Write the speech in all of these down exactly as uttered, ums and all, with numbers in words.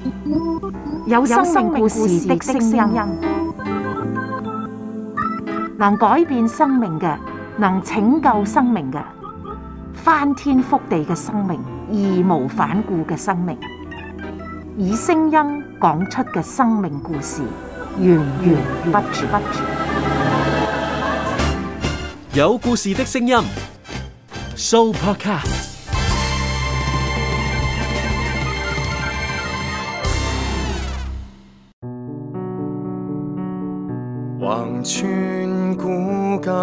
有生命故事的聲音，能改變生命嘅，能拯救生命嘅，翻天覆地嘅生命，義無反顧嘅生命，以聲音講出嘅生命故事，源源不絕。 有故事的聲音 ，Sooo Podcast。 橫穿古今，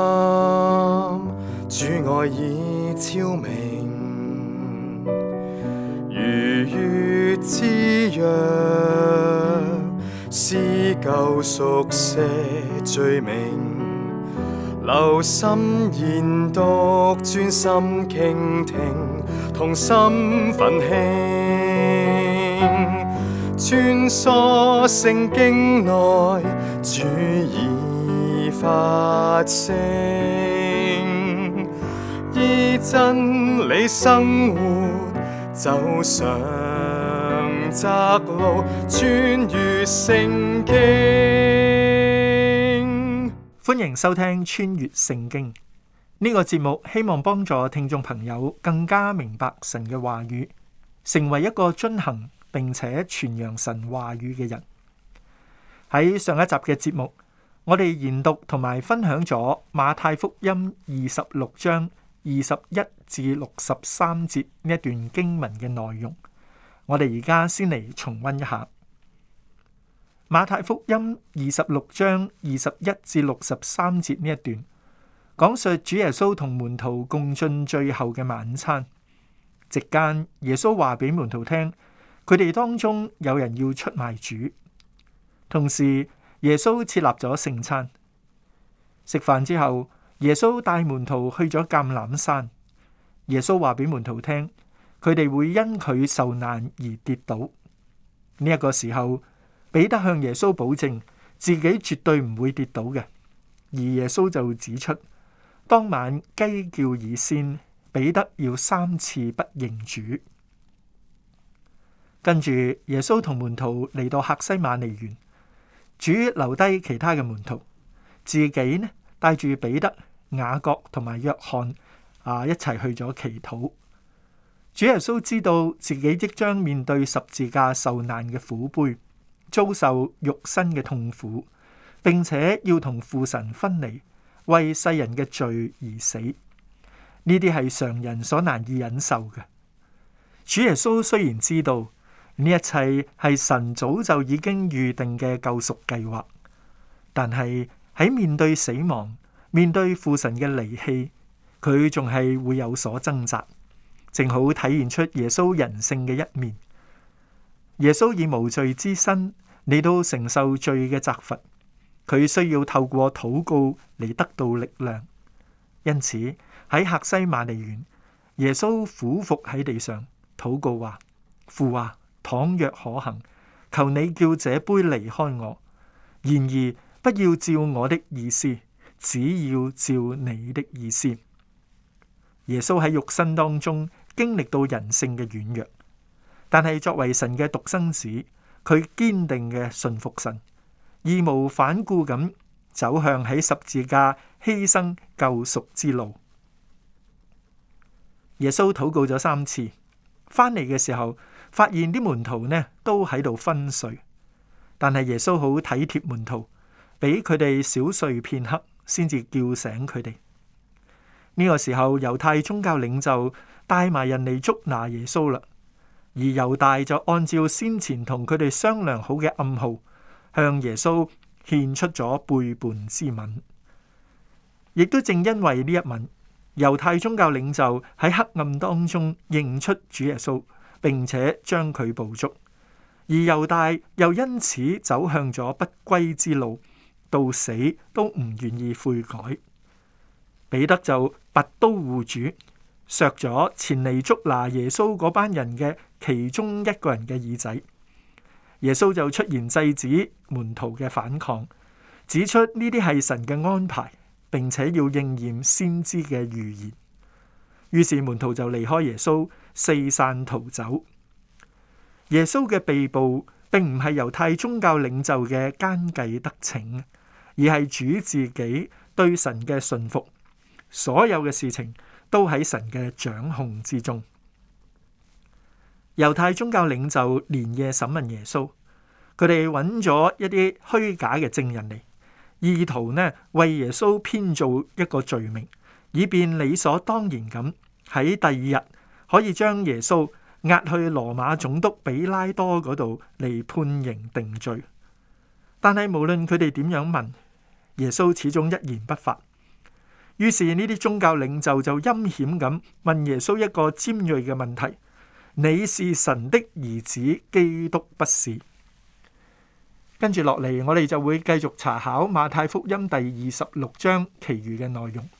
主愛已超明，如月之約，撕舊熟寫罪名，留心研讀，專心傾聽，同心奮興，穿梭聖經內，主已發聲，依真理生活，走上窄路，穿越聖經。 歡迎收聽穿越聖經呢個節目，希望幫助聽眾朋友更加明白神嘅話語，成為一個遵行並且傳揚神話語嘅人。喺上一集嘅節目，我哋研讀同埋分享咗馬太福音二十六章二十一至六十三節呢一段經文嘅內容。我哋而家先嚟重溫一下馬太福音二十六章二十一至六十三節呢一段，講述主耶穌同門徒共進最後嘅晚餐。席間，耶穌話俾門徒聽，佢哋當中有人要出賣主。同時，耶穌設立咗聖餐。食飯之後，耶穌帶門徒去咗橄欖山。耶穌話俾門徒聽，佢哋會因佢受難而跌倒。呢、這、一個時候，彼得向耶穌保證自己絕對唔會跌倒嘅。而耶穌就指出，當晚雞叫以先，彼得要三次不認主。跟住，耶穌同門徒嚟到客西馬尼園。主留低其他嘅門徒，自己呢帶住彼得、雅各同埋約翰啊一齊去咗祈禱。主耶穌知道自己即將面對十字架受難嘅苦杯，遭受肉身嘅痛苦，並且要同父神分離，為世人嘅罪而死。呢啲係常人所難以忍受嘅。主耶穌雖然知道呢一切係神早就已經預定嘅救贖計劃，但係喺面對死亡、面對父神嘅離棄，佢仲係會有所掙扎，正好體現出耶穌人性嘅一面。耶穌以無罪之身嚟到承受罪嘅責罰，佢需要透過禱告嚟得到力量。因此喺客西馬尼園，耶穌俯伏喺地上禱告話：父啊，倘若可行，求你叫這杯離開我，然而不要照我的意思，只要照你的意思。耶穌喺肉身當中經歷到人性嘅軟弱，但係作為神嘅獨生子，佢堅定嘅信服神，義無反顧咁走向喺十字架犧牲救贖之路。耶穌禱告咗三次，翻嚟嘅時候，發現啲門徒呢都喺度昏睡，但係耶穌好體貼門徒，俾佢哋小睡片刻，先至叫醒佢哋。呢個時候，猶太宗教領袖帶埋人嚟捉拿耶穌啦，而猶大就按照先前同佢哋商量好嘅暗號，向耶穌獻出咗背叛之吻。亦都正因為呢一吻，猶太宗教領袖喺黑暗當中認出主耶穌，並且將佢捕捉，而猶大又因此走向咗不歸之路，到死都唔願意悔改。彼得就拔刀護主，削咗前嚟捉拿耶穌嗰班人嘅其中一個人嘅耳仔。耶穌就出言制止門徒嘅反抗，指出呢啲係神嘅安排，並且要應驗先知嘅預言。於是門徒就離開耶穌，四散逃走。 耶穌嘅被捕並唔係猶太宗教領袖嘅奸計得逞，而係主自己對神嘅信服。所有嘅事情都喺神嘅掌控之中。猶太宗教領袖連夜審問耶穌，佢哋揾咗一啲虛假嘅證人嚟，意圖呢為耶穌編造一個罪名，以便理所當然咁喺第二日可以將耶穌押去羅馬總督比拉多嗰度嚟判刑定罪。但係無論佢哋點樣問，耶穌始終一言不發。於是呢啲宗教領袖就陰險咁問耶穌一個尖銳嘅問題：你是神的兒子，基督不是？跟住落嚟，我哋就會繼續查考馬太福音第二十六章其餘嘅內容。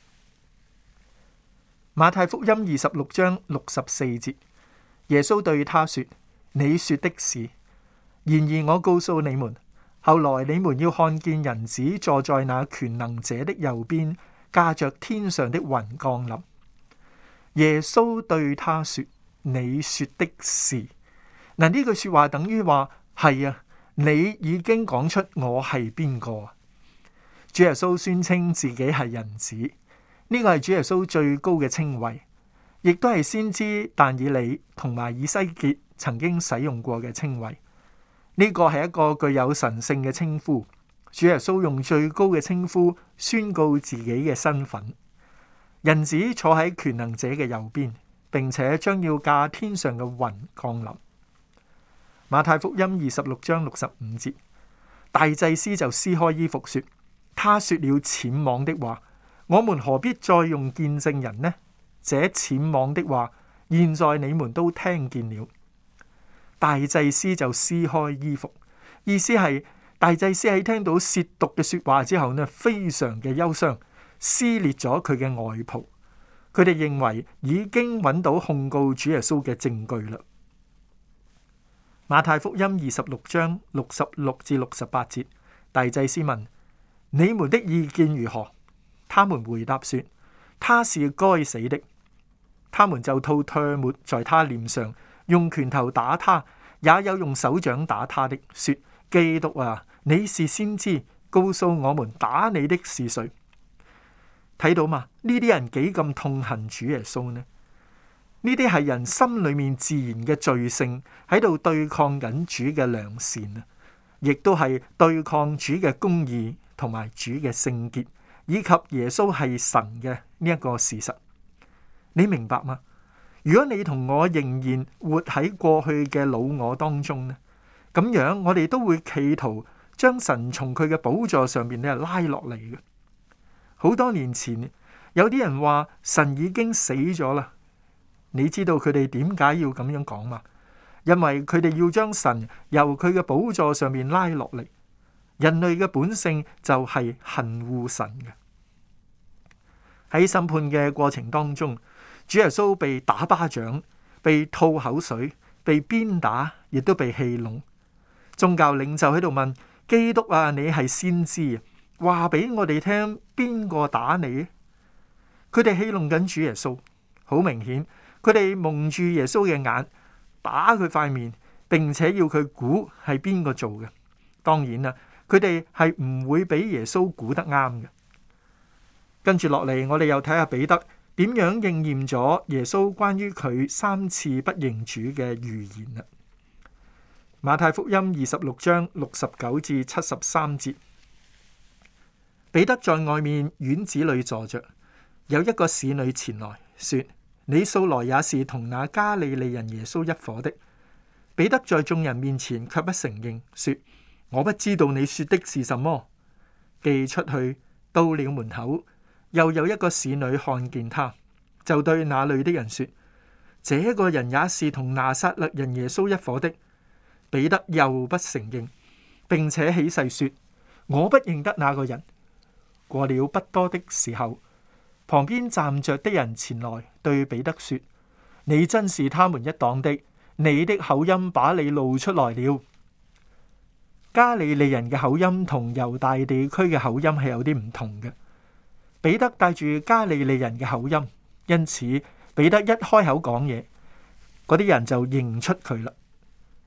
馬太福音二十六章六十四節，耶穌對他說：你說的是。然而我告訴你們，後來你們要看見人子坐在那權能者的右邊，駕着天上的雲降臨。耶穌對他說：你說的是。嗱，呢句說話等於話係啊，你已經講出我係邊個。主耶穌宣稱自己係人子，呢個係主耶穌最高嘅稱謂，亦都係先知但以理同埋以西結曾經使用過嘅稱謂。呢個係一個具有神聖嘅稱呼。主耶穌用最高嘅稱呼宣告自己嘅身份。人子坐喺權能者嘅右邊，並且將要駕天上嘅雲降臨。馬太福音二十六章六十五節，大祭司就撕開衣服說：他說了僭妄的話，我們何必再用見證人呢？這僭妄的話，現在你們都聽見了。大祭司就撕開衣服，意思係大祭司喺聽到褻瀆嘅說話之後呢，非常嘅憂傷，撕裂咗佢嘅外袍。佢哋認為已經揾到控告主耶穌嘅證據啦。馬太福音二十六章六十六至六十八節，大祭司問：你們的意見如何？他們回答說：他是該死的。他們就吐唾沫在他臉上，用拳頭打他，也有用手掌打他的，說：基督啊，你是先知，告訴我們打你的是誰？睇到嘛？呢啲人幾咁痛恨主耶穌呢？呢啲係人心裏面自然嘅罪性喺度對抗緊主嘅良善啊，亦都係對抗主嘅公義同埋主嘅聖潔，以及耶穌係神嘅呢一個事實。你明白嗎？如果你同我仍然活喺過去嘅老我當中呢，咁樣我哋都會企圖將神從佢嘅寶座上面咧拉落嚟嘅。好多年前有啲人話神已經死咗啦。你知道佢哋點解要咁樣講嗎？因為佢哋要將神由佢嘅寶座上面拉落嚟。人類嘅本性就係恨惡神嘅。喺審判嘅過程當中，主耶穌被打巴掌，被吐口水，被鞭打，亦都被戲弄。宗教領袖喺度問：基督啊，你係先知啊，話俾我哋聽邊個打你？佢哋戲弄緊主耶穌，好明顯。佢哋蒙住耶穌嘅眼，打佢塊面，並且要佢估係邊個做嘅。當然啦，佢哋係唔會俾耶穌估得啱嘅。跟住落嚟，我哋又睇下彼得點樣應驗咗耶穌關於佢三次不認主嘅預言啦。馬太福音二十六章六十九至七十三節，彼得在外面院子裏坐着，有一個使女前來說：你素來也是同那加利利人耶穌一伙的。彼得在眾人面前卻不承認，說：我不知道你說的是什麼。既出去到了門口，又有一個使女看見他，就對那裏的人說：這個人也是同拿撒勒人耶穌一伙的。彼得又不承認，並且起誓說：我不認得那個人。過了不多的時候，旁邊站着的人前來對彼得說：你真是他們一黨的，你的口音把你露出來了。加利利人嘅口音同猶大地區嘅口音係有啲唔同嘅。彼得帶住加利利人嘅口音，因此彼得一開口講嘢，嗰啲人就認出佢啦。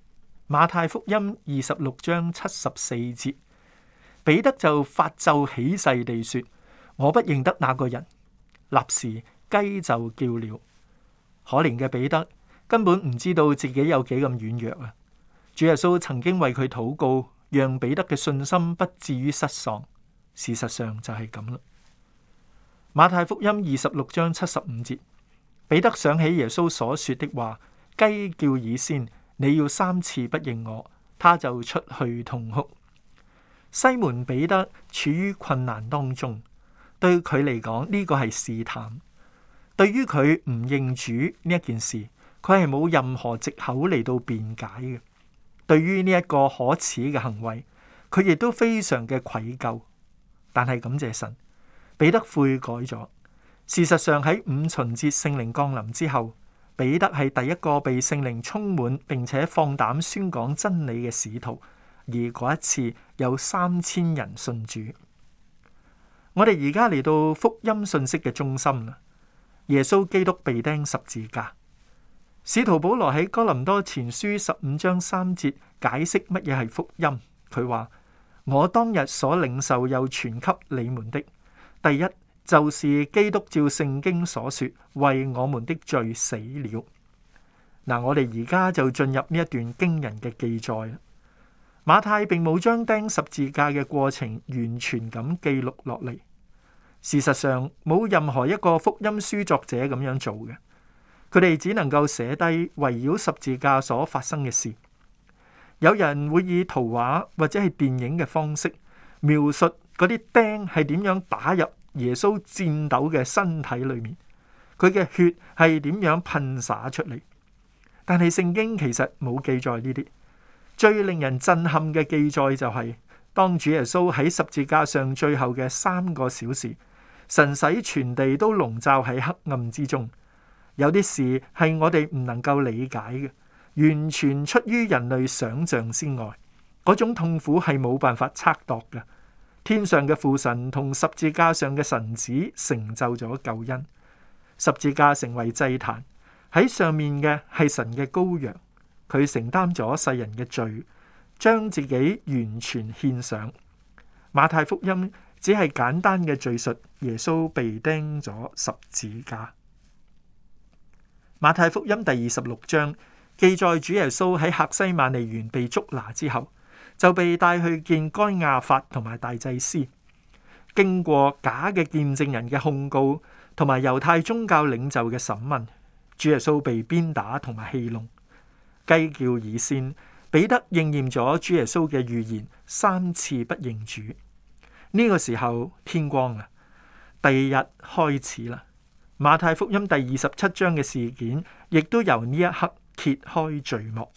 馬太福音二十六章七十四節，彼得就發咒起誓地說：我不認得那個人。立時雞就叫了。可憐嘅彼得根本唔知道自己有幾咁軟弱啊！主耶穌曾經為佢禱告，讓彼得嘅信心不至於失喪。事實上就係咁啦。馬太福音二十六章七十五節，彼得想起耶穌所說的話：雞叫以先，你要三次不認我，他就出去痛哭。西門彼得處於困難當中，對佢嚟講呢個係試探。對於佢唔認主呢一件事，佢係冇任何藉口嚟到辯解嘅。對於呢一個可恥嘅行為，佢亦都非常嘅愧疚。但係感謝神，彼得悔改咗。事實上喺五旬節聖靈降臨之後，彼得係第一個被聖靈充滿並且放膽宣講真理嘅使徒，而嗰一次有三千人信主。我哋而家嚟到福音信息嘅中心啦。耶穌基督被釘十字架。使徒保羅喺哥林多前書十五章三節解釋乜嘢係福音。佢話：我當日所領受又傳給你們的，第一就是基督照聖經所說，為我們的罪死了。嗱，我哋而家就進入呢一段驚人嘅記載。馬太並冇將釘十字架嘅過程完全咁記錄落嚟。事實上，冇任何一個福音書作者咁樣做嘅。佢哋只能夠寫低圍繞十字架所發生嘅事。有人會以圖畫或者係電影嘅方式描述嗰啲釘係點樣打入耶穌顫抖嘅身體裏面，佢嘅血係點樣噴灑出嚟。但係聖經其實冇記載呢啲。最令人震撼嘅記載就係、是、當主耶穌喺十字架上最後嘅三個小時，神使全地都籠罩喺黑暗之中。有啲事係我哋唔能夠理解嘅，完全出於人類想象之外。嗰種痛苦係冇辦法測度嘅。天上嘅父神同十字架上嘅神子成就咗救恩。十字架成為祭壇，喺上面嘅係神嘅羔羊，佢承擔咗世人嘅罪，將自己完全獻上。馬太福音只係簡單嘅敘述耶穌被釘咗十字架。馬太福音第二十六章記載主耶穌喺客西馬尼園被捉拿之後，就被帶去見該亞法同埋大祭司。經過假嘅見證人嘅控告同埋猶太宗教領袖嘅審問，主耶穌被鞭打同埋戲弄。雞叫以先，彼得應驗咗主耶穌嘅預言，三次不認主。呢、這個時候天光啦，第二日開始啦。馬太福音第二十七章嘅事件，亦都由呢一刻揭開序幕。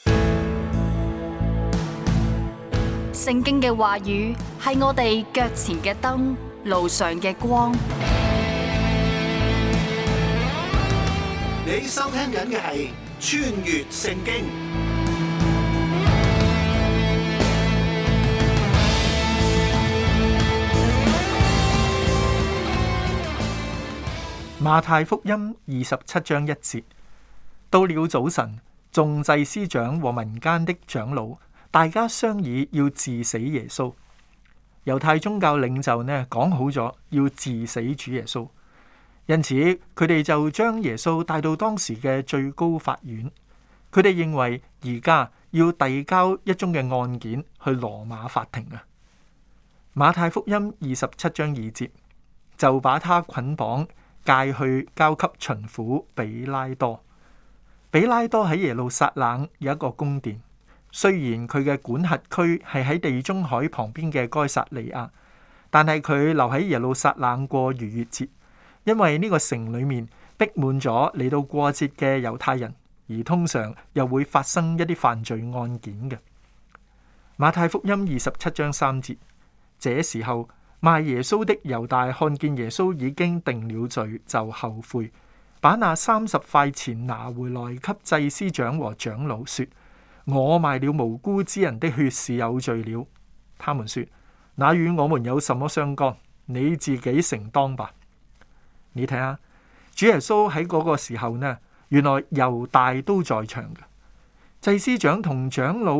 聖經嘅話語係我哋腳前嘅燈，路上嘅光。 你收聽緊嘅係穿越聖經。 馬太福音二十七章一節，到了早晨，眾祭司長和民間的長老，大家商議要治死耶穌。猶太宗教領袖呢講好咗要治死主耶穌，因此佢哋就將耶穌帶到當時嘅最高法院。佢哋認為而家要遞交一宗嘅案件去羅馬法庭啊。馬太福音二十七章二節，就把他捆綁介去交給巡撫比拉多。比拉多喺耶路撒冷有一個宮殿，雖然佢嘅管轄區係喺地中海旁邊嘅該撒利亞，但係佢留喺耶路撒冷過逾越節，因為呢個城裏面逼滿咗嚟到過節嘅猶太人，而通常又會發生一啲犯罪案件嘅。馬太福音二十七章三節，這時候賣耶穌的猶大看見耶穌已經定了罪，就後悔，把那三十塊錢拿回來給祭司長和長老，說：我賣了無辜之人的血是有罪了。他們說：那與我們有什麼相干？你自己承當吧。你睇下，主耶穌喺嗰個時候呢，原來猶大都在場嘅。祭司長同長老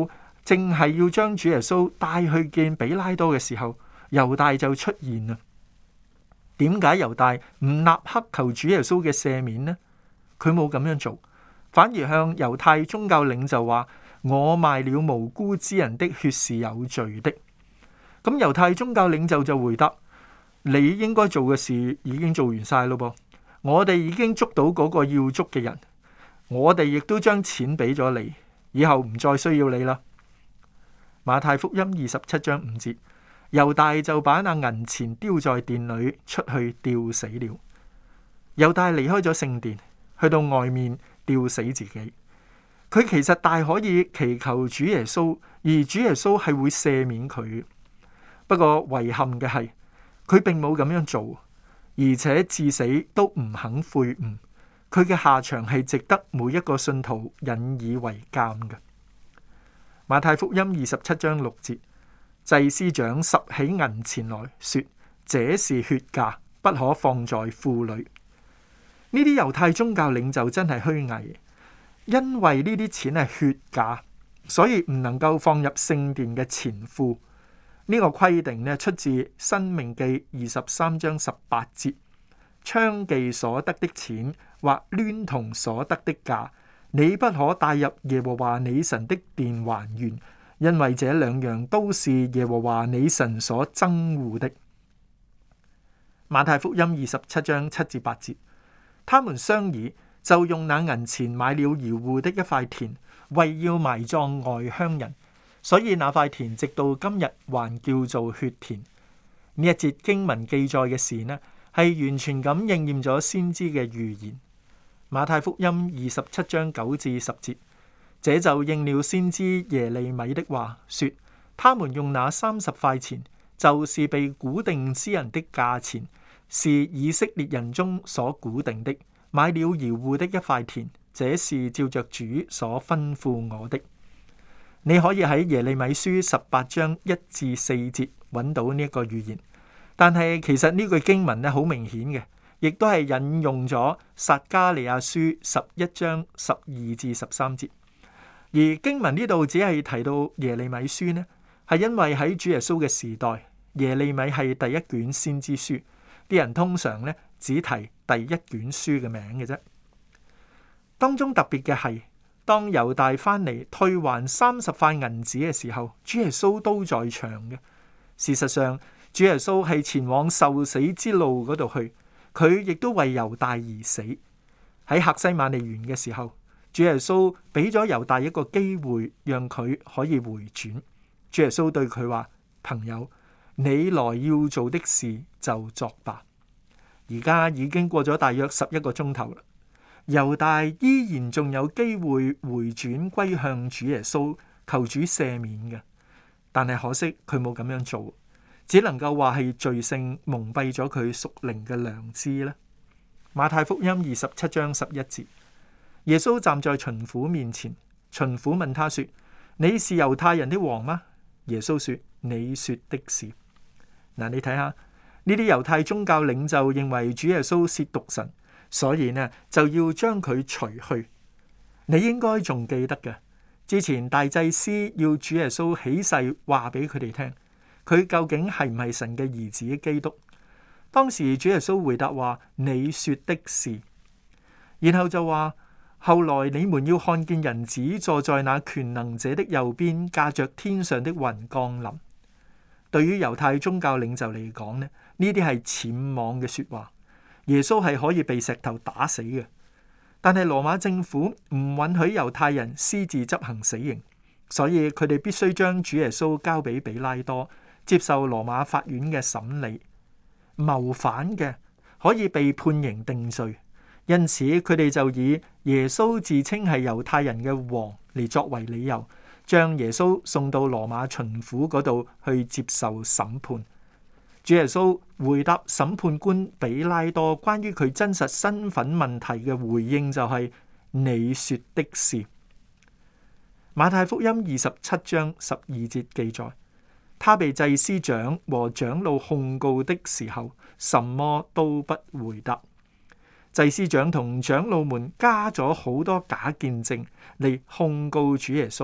正係要將主耶穌帶去見比拉多嘅時候，猶大就出現啦。點解猶大唔立刻求主耶穌嘅赦免呢？佢冇咁樣做，反而向猶太宗教領袖話：我賣了無辜之人的血是有罪的。咁猶太宗教領袖就回答：你應該做嘅事已經做完晒咯噃，我哋已經捉到嗰個要捉嘅人，我哋亦都將錢俾咗你，以後唔再需要你啦。馬太福音二十七章五節，猶大就把那銀錢丟在殿裏，出去吊死了。猶大離開咗聖殿，去到外面吊死自己。佢其實大可以祈求主耶穌，而主耶穌係會赦免佢。不過遺憾嘅係，佢並冇咁樣做，而且至死都唔肯悔悟。佢嘅下場係值得每一個信徒引以為鑑嘅。馬太福音二十七章六節，祭司長拾起銀錢來說：這是血價，不可放在庫裏。呢啲猶太宗教領袖真係虛偽，因為呢啲錢係血價，所以唔能夠放入聖殿嘅錢庫。呢個規定呢，出自《申命記》二十三章十八節，娼妓所得的錢或孌童所得的價，你不可帶入耶和華你神的殿還原，因為這兩樣都是耶和華你神所憎惡的。馬太福音二十七章七至八節，他們商議，就用那銀錢買了窯戶的一塊田，為要埋葬外鄉人，所以那塊田直到今日還叫做血田。呢一節經文記載嘅事呢，係完全咁應驗咗先知嘅預言。馬太福音二十七章九至十節，這就應了先知耶利米的話，說：他們用那三十塊錢，就是被估定之人的價錢，是以色列人中所估定的，買了窯戶的一塊田，這是照着主所吩咐我的。你可以喺耶利米書十八章一至四節揾到呢一個預言，但係其實呢句經文咧好明顯嘅，亦都係引用咗撒迦利亞書十一章十二至十三節。而經文呢度只係提到耶利米書呢，係因為喺主耶穌嘅時代，耶利米係第一卷先知書，啲人通常呢只提第一卷書嘅名嘅啫。當中特別嘅係，當猶大翻嚟退還三十塊銀子嘅時候，主耶穌都在場嘅。事實上，主耶穌係前往受死之路嗰度去，佢亦都為猶大而死。喺客西馬尼園嘅時候，主耶穌俾咗猶大一個機會，讓佢可以回轉。主耶穌對佢話：朋友，你來要做的事就作吧。而家已經過咗大約十一個鐘頭啦，猶大依然仲有機會回轉歸向主耶穌，求主赦免嘅。但係可惜佢冇咁樣做，只能夠話係罪性蒙蔽咗佢屬靈嘅良知啦。馬太福音二十七章十一節，耶穌站在巡撫面前，巡撫問他說：你是猶太人的王嗎？耶穌說：你說的是。嗱，你睇下呢啲猶太宗教領袖認為主耶穌褻瀆神，所以呢就要將佢除去。你應該仲記得嘅，之前大祭司要主耶穌起誓話俾佢哋聽，佢究竟係唔係神嘅兒子基督？當時主耶穌回答話：你說的是。然後就話：後來你們要看見人子坐在那權能者的右邊，駕着天上的雲降臨。對於猶太宗教領袖嚟講呢，呢啲係僭妄嘅說話。耶穌係可以被石頭打死嘅，但係羅馬政府唔允許猶太人私自執行死刑，所以佢哋必須將主耶穌交俾彼拉多，接受羅馬法院嘅審理。謀反嘅可以被判刑定罪，因此佢哋就以耶穌自稱係猶太人嘅王嚟作為理由，將耶穌送到羅馬巡撫嗰度去接受審判。主耶穌回答審判官比拉多關於佢真實身份問題嘅回應就係：你說的是。馬太福音二十七章十二節記載，他被祭司長和長老控告的時候，什麼都不回答。祭司長同長老們加咗好多假見證嚟控告主耶穌嘅，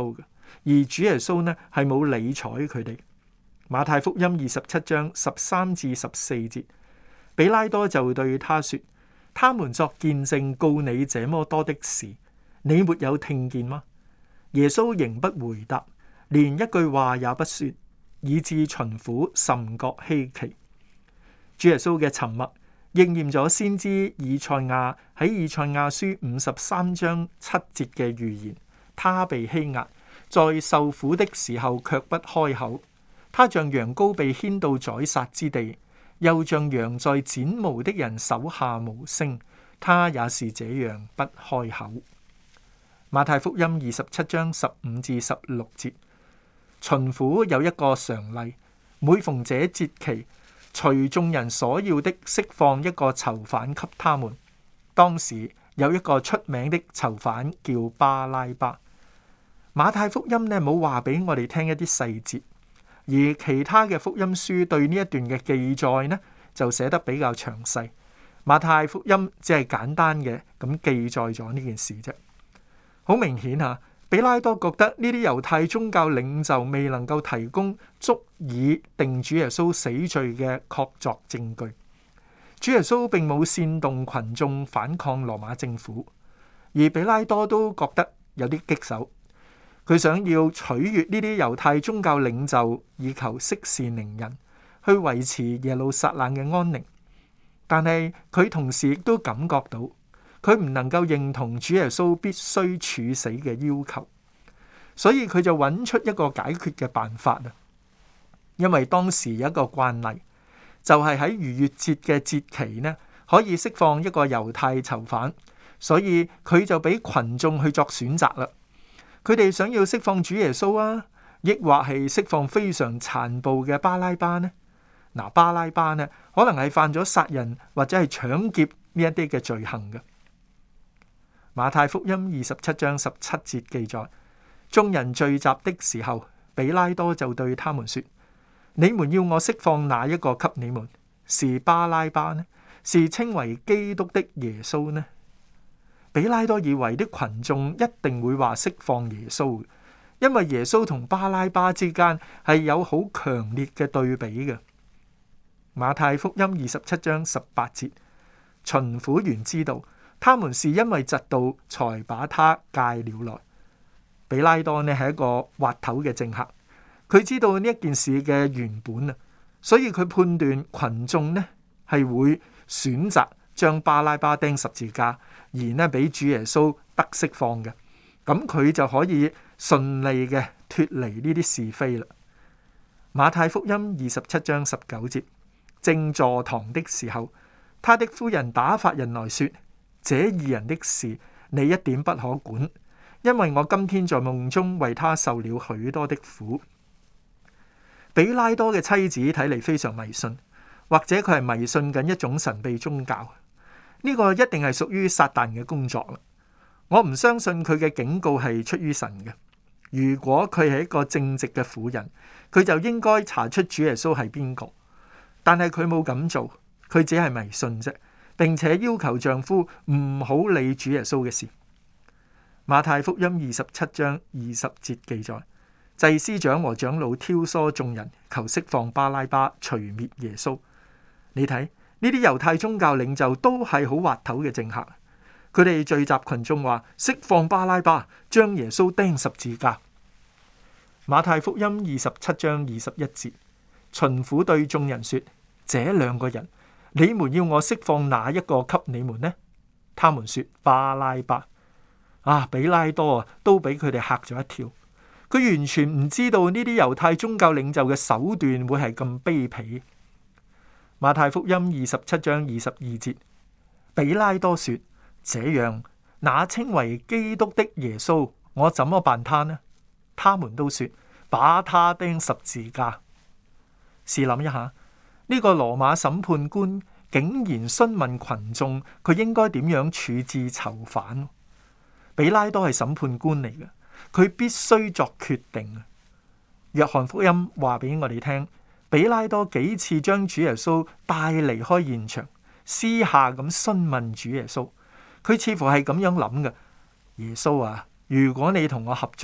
而主耶穌呢係冇理睬佢哋。馬太福音二十七章十三至十四節，比拉多就對他說：他們作見證告你這麼多的事，你沒有聽見嗎？耶穌仍不回答，連一句話也不說，以致巡撫甚覺稀奇。主耶穌嘅沉默應驗咗先知以賽亞喺以賽亞書五十三章七節嘅預言：他被欺壓，在受苦的時候卻不開口。他像羊羔被牽到宰殺之地，又像羊在剪毛的人手下無聲。他也是這樣不開口。馬太福音二十七章十五至十六節，巡撫有一個常例，每逢這節期，隨眾人所要的釋放一個囚犯給他們。當時有一個出名的囚犯叫巴拉巴。馬太福音呢冇話俾我哋聽一啲細節，而其他嘅福音書對呢一段嘅記載呢就寫得比較詳細。馬太福音只係簡單嘅咁記載咗呢件事啫。好明顯啊，比拉多覺得呢啲猶太宗教領袖未能夠提供足以定主耶穌死罪嘅確鑿證據。主耶穌並冇煽動群眾反抗羅馬政府，而比拉多都覺得有啲棘手。佢想要取悅呢啲猶太宗教領袖，以求息事寧人，去維持耶路撒冷嘅安寧。但係佢同時亦都感覺到，佢唔能夠認同主耶穌必須處死嘅要求，所以佢就揾出一個解決嘅辦法啊！因為當時有一個慣例，就係喺逾越節嘅節期呢，可以釋放一個猶太囚犯，所以佢就俾群眾去作選擇啦。佢哋想要釋放主耶穌啊，抑或係釋放非常殘暴嘅巴拉巴呢？嗱，巴拉巴呢，可能係犯咗殺人或者係搶劫呢一啲嘅罪行嘅。馬太福音二十七章十七節記載，眾人聚集的時候，比拉多就對他們說：你們要我釋放哪一個給你們？是巴拉巴呢？是稱為基督的耶穌呢？比拉多以為啲群眾一定會話釋放耶穌，因為耶穌同巴拉巴之間係有好強烈嘅對比嘅。馬太福音二十七章十八節，巡撫員知道他們是因為嫉妒才把他解了來。比拉多呢係一個滑頭嘅政客，佢知道呢一件事嘅原本啊，所以佢判斷群眾呢係會選擇將巴拉巴釘十字架，而呢俾主耶穌得釋放嘅，咁佢就可以順利嘅脫離呢啲是非啦。馬太福音二十七章十九節，正坐堂的時候，他的夫人打發人來說：這二人的事你一點不可管，因為我今天在夢中為他受了許多的苦。比拉多嘅妻子睇嚟非常迷信，或者佢係迷信緊一種神秘宗教。呢個一定係屬於撒旦嘅工作啦。我唔相信佢嘅警告係出於神嘅。如果佢係一個正直嘅婦人，佢就應該查出主耶穌係邊個。但係佢冇咁做，佢只係迷信啫，並且要求丈夫唔好理主耶穌嘅事。馬太福音二十七章二十節記載，祭司長和長老挑唆眾人，求釋放巴拉巴，除滅耶穌。你睇。呢啲猶太宗教領袖都係好滑頭嘅政客，佢哋聚集群眾話釋放巴拉巴，將耶穌釘十字架。馬太福音二十七章二十一節，巡撫對眾人說：這兩個人，你們要我釋放哪一個給你們呢？他們說巴拉巴。啊，比拉多啊，都俾佢哋嚇咗一跳。佢完全唔知道呢啲猶太宗教領袖嘅手段會係咁卑鄙。馬太福音二十七章二十二節，比拉多說：這樣，那稱為基督的耶穌，我怎麼辦他呢？他們都說：把他釘十字架。試諗一下，呢、這個羅馬審判官竟然詢問群眾，佢應該點樣處置囚犯？比拉多係審判官嚟嘅，佢必須作決定。約翰福音話俾我哋聽。比拉多幾次將主耶穌帶離開現場，私下咁詢問主耶穌，佢似乎係咁樣諗嘅：耶穌啊，如果你同我合作，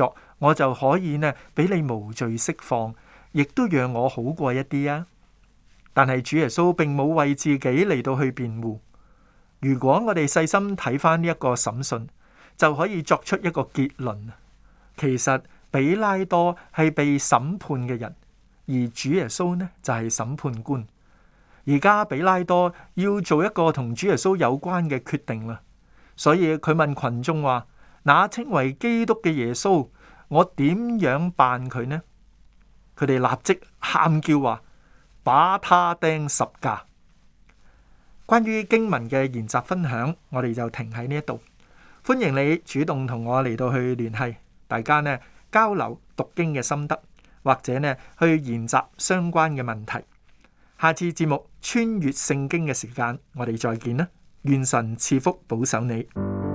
我就可以呢俾你無罪釋放，亦都讓我好過一啲啊。但係主耶穌並冇為自己嚟到去辯護。如果我哋細心睇翻呢一個審訊，就可以作出一個結論。其實比拉多係被審判嘅人，而主耶穌呢就係審判官。而家比拉多要做一個同主耶穌有關嘅決定啦，所以佢問群眾話：那稱為基督嘅耶穌，我點樣辦佢呢？佢哋立即喊叫話：把他釘十架。關於經文嘅研習分享，我哋就停喺呢一度。歡迎你主動同我嚟到去聯繫，大家呢交流讀經嘅心得，或者呢去研習相關嘅問題。下次節目穿越聖經嘅時間，我哋再見啦！願神賜福保守你。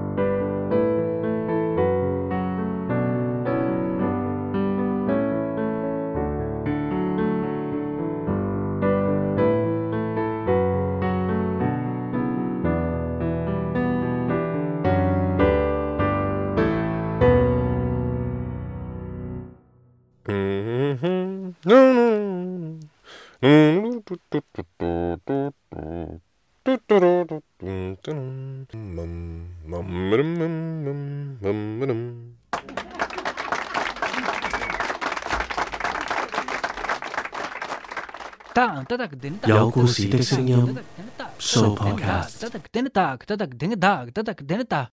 有故事的聲音，Sooo Podcast。